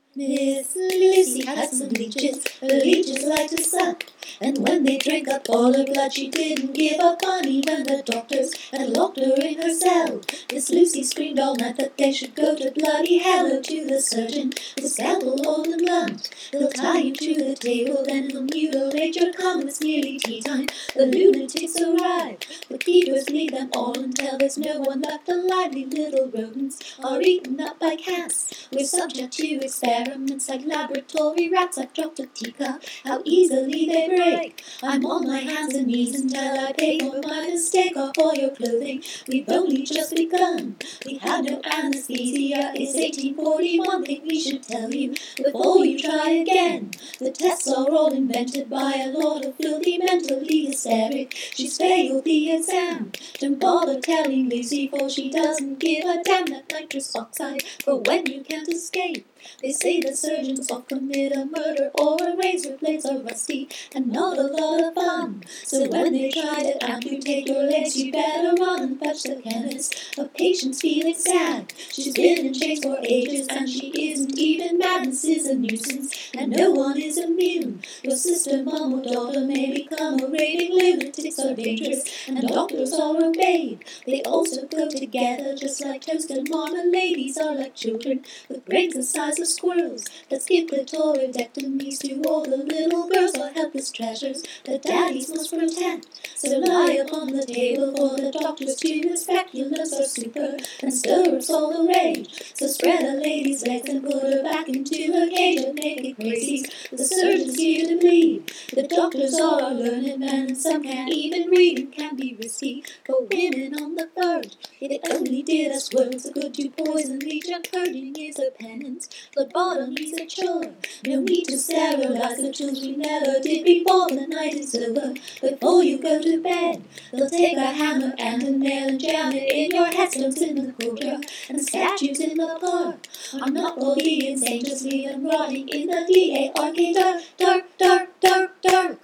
Miss Lucy had some leeches, her leeches liked to suck. And when they drank up all her blood, she didn't give up on even the doctors had locked her in her cell. Miss Lucy screamed all night that they should go to bloody hell. Oh, to the surgeon, the scalpel old and blunt. He'll tie you to the table, then he'll mutilate your cum. It's nearly tea time, the lunatics arrive. The keepers lead them all until there's no one left. The lively little rodents are eaten up by cats. We're subject to experiments like laboratory rats. I've dropped a teacup, how easily they break. I'm on my hands and knees until I pay for my mistake. Or for your clothing, we've only just begun. We had no anesthesia, it's 1841. Think we should tell you before you try again. The tests are all invented by a lot of filthy mentally hysteric. She's failed the exam. Don't bother telling Lucy, for she doesn't give a damn. That nitrous oxide for when you can't escape. They say the surgeons often commit a murder, or a razor blades are rusty and not a lot of fun. So when they try to amputate your legs, you better run and fetch the chemist. A patient's feeling sad. She's been in chains for ages and she isn't even mad. This is a nuisance and no one is immune. Your sister, mom or daughter may become a raving. Lunatics are dangerous and doctors are obeyed. They also go together just like toast and marmalade. These are like children with brains the size of squirrels. Let's give clitoridectomies to all the little girls, our helpless treasures that daddies must protect. So lie upon the table for the doctors to inspect. Your nerves are super and stirrups all the rage. So spread a lady's legs and put her back into her cage. And make it crazy, the surgeon's here to bleed. The doctors are our learned men, and some can't even read. It can be risky for women on the verge. If it only did us words, the good to poison the junk hurting is a penance. Phlebotomy's a chore. No need to sterilize the children we never did before. The night is over before you go to bed. They'll take a hammer and a nail and jam it in your head. Stones in the courtyard and statues in the park. I'm not for the insane, just leave them rotting in the D-A-R-K. Dark, dark, dark, dark, dark.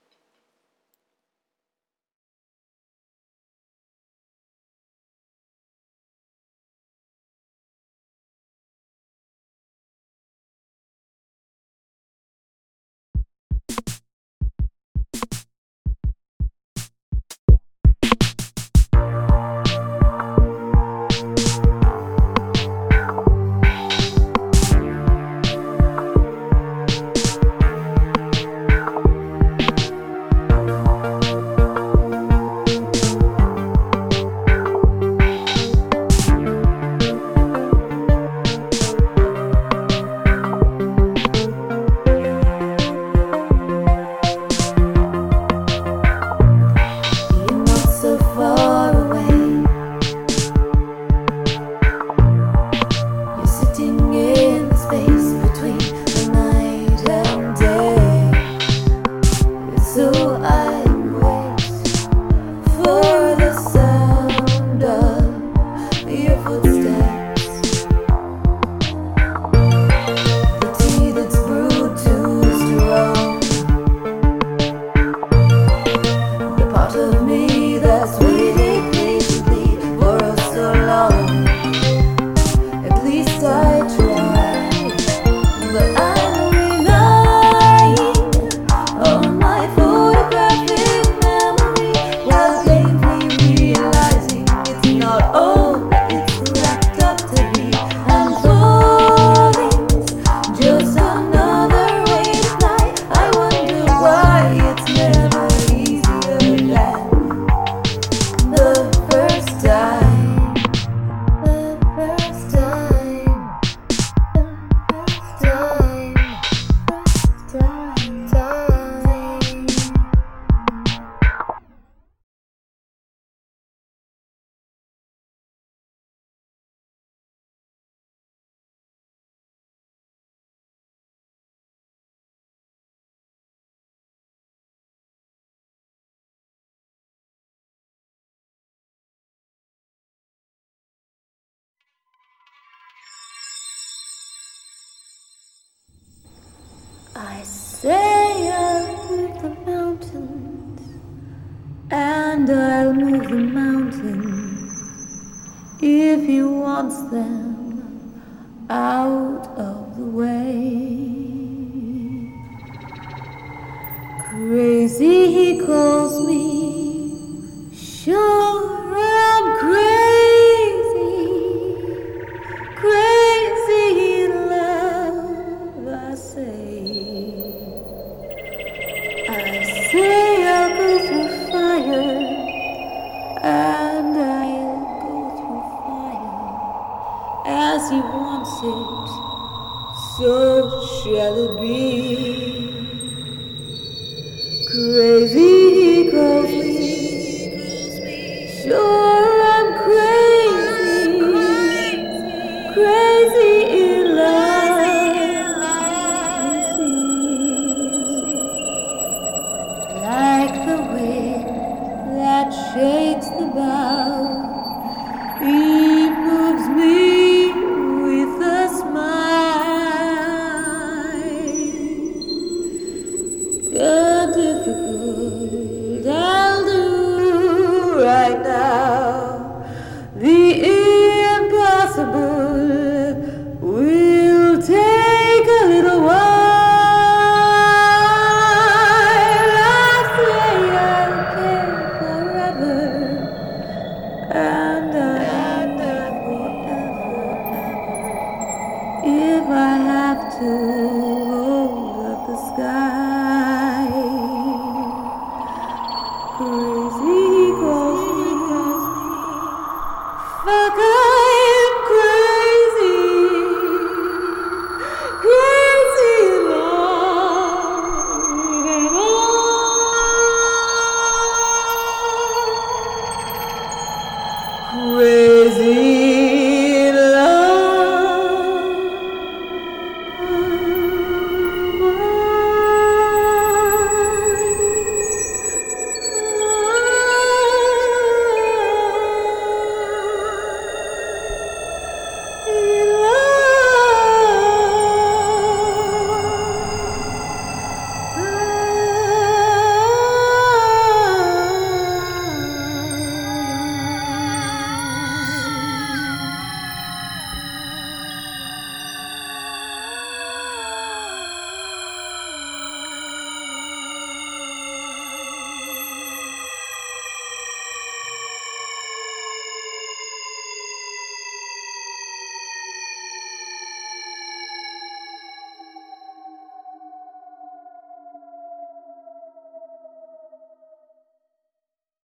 I say I'll move the mountains, and I'll move the mountains if he wants them out of the way. Crazy, he calls me. Sure, I'm crazy, crazy in love, I say. I say I'll go through fire, and I'll go through fire as he wants it, so shall it be. Crazy, he calls me. Sure, I'm crazy, crazy in love, you see. Like the wind that shakes the bough, he moves me with a smile. The difficult I'll do right now. The impossible will take a little while. I say I'll care forever, and forever, if I have to.